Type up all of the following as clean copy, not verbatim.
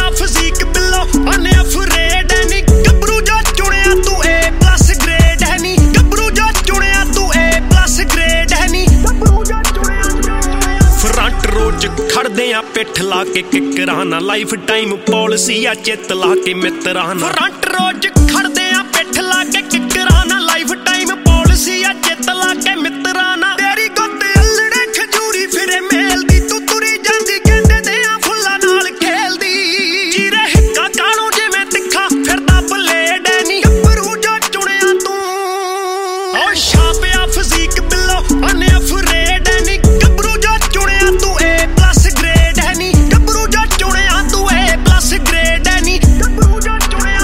ਛਾਪਿਆ ਫਿਜ਼ੀਕ ਬਿੱਲੋ ਅਨਅਫਰੇਡ ਹੈ ਨੀ ਗੱਭਰੂ ਜੋ ਚੁਣਿਆ ਤੂੰ A+ ਗ੍ਰੇਡ ਹੈ ਨੀ ਗੱਭਰੂ ਜੋ ਚੁਣਿਆ ਤੂੰ A+ ਗ੍ਰੇਡ ਹੈ ਨੀ ਗੱਭਰੂ ਜੋ ਚੁਣਿਆ ਫਰੰਟ ਰੋਡ 'ਚ ਖੜਦੇ ਆ ਪਿੱਠ ਲਾ ਕੇ ਕਿੱਕਰਾਂ ਨਾਲ ਲਾਈਫ ਟਾਈਮ ਪਾਲਿਸੀ ਆ ਚਿੱਤ ਲਾ ਕੇ ਮਿੱਤਰਾਂ ਨਾਲ ਫਰੰਟ ਰੋਡ 'ਚ ਖੜਦੇ ਆ ਪਿੱਠ ਲਾ ਕੇ ਕਿੱਕਰਾਂ ਨਾਲ ਲਾਈਫ ਟਾਈਮ ਪਾਲਿਸੀ ਆ ਚਿੱਤ ਲਾ ਕੇ ਮਿੱਤਰਾਂ ਨਾਲ ਤੇਰੀ ਗੁੱਤ ਅਲੜੇ ਖਜੂਰੀ ਫਿਰੇ ਮੇਲ ਦੀ ਤੂੰ ਤੁਰੀ ਜਾਂਦੀ ਕਹਿੰਦੇ ਦੇ ਆ ਫੁੱਲਾਂ ਨਾਲ ਖੇਲਦੀ ਚੀਰੇ ਹਿੱਕਾ ਕਾਣੂ ਜਿਵੇਂ ਤਿੱਖਾ ਫਿਰਦਾ ਬਲੇਡ ਹੈ ਨੀ ਗੱਭਰੂ ਜੋ ਚੁਣਿਆ ਤੂੰ ਓ ਛਾਪਿਆ ਫਿਜ਼ੀਕ ਬਿੱਲੋ ਅਨਅਫਰੇਡ ਹੈ ਨੀ ਗੱਭਰੂ ਜੋ ਚੁਣਿਆ ਤੂੰ A+ ਗ੍ਰੇਡ ਹੈ ਨੀ ਗੱਭਰੂ ਜੋ ਚੁਣਿਆ ਤੂੰ A+ ਗ੍ਰੇਡ ਹੈ ਨੀ ਗੱਭਰੂ ਜੋ ਚੁਣਿਆ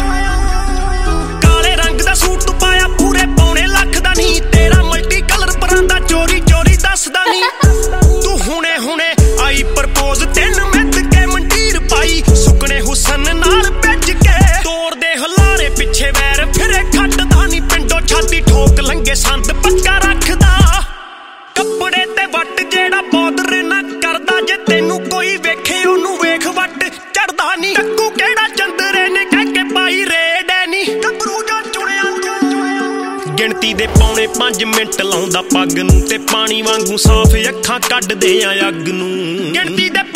ਕਾਲੇ ਰੰਗ ਦਾ ਸੂਟ ਤੂੰ ਪਾਇਆ ਪੂਰੇ ਪੌਣੇ ਲੱਖ ਦਾ ਨੀ ਤੇਰਾ ਮਲਟੀ ਕਲਰ ਪਰਾਂਦਾ ਚੋਰੀ ਚੋਰੀ ਦੱਸਦਾ ਨੀ ਤੂੰ ਹੁਣੇ ਹੁਣੇ ਆਈ ਪ੍ਰਪੋਜ਼ ਤੈਨੂੰ ਮਿੱਥ ਕੇ ਮੰਡੀਰ ਪਾਈ ਸੁਕਣੇ ਹੁਸਨ ਨਾਲ ਭਿੱਜ ਕੇ ਤੋੜਦੇ ਹੁਲਾਰੇ ਪਿੱਛੇ ਵੈਰ ਫਿਰੇ ਖੱਟਦਾ ਨੀ ਪਿੰਡੋਂ ਛਾਤੀ ਠੋਕ ਲੰਗੇ ਸੰਦ ਪੱਕਾ ਰੱਖਦਾ ਕੱਪੜੇ ਤੇ ਵੱਟ ਜਿਹੜਾ ਬੋਦਰ ਨਾ ਕਰਦਾ ਜੇ ਤੈਨੂੰ ਕੋਈ ਵੇਖੇ ਉਹਨੂੰ ਵੇਖ ਵੱਟ ਚੜਦਾ ਨੀ ਕੱਕੂ ਕਿਹੜਾ ਚੰਦਰੇ ਨੇ ਕਹਿ ਕੇ ਪਾਈ ਰੇਡ ਹੈ ਨੀ ਗੱਭਰੂ ਜੋ ਚੁਣਿਆ ਗਿਣਤੀ ਦੇ ਪੌਣੇ 5 ਮਿੰਟ ਲਾਉਂਦਾ ਪੱਗ ਨੂੰ ਤੇ ਪਾਣੀ ਵਾਂਗੂ ਸਾਫ਼ ਅੱਖਾਂ ਕੱਢਦੇ ਆ ਅੱਗ ਨੂੰ ਗਿਣਤੀ ਦੇ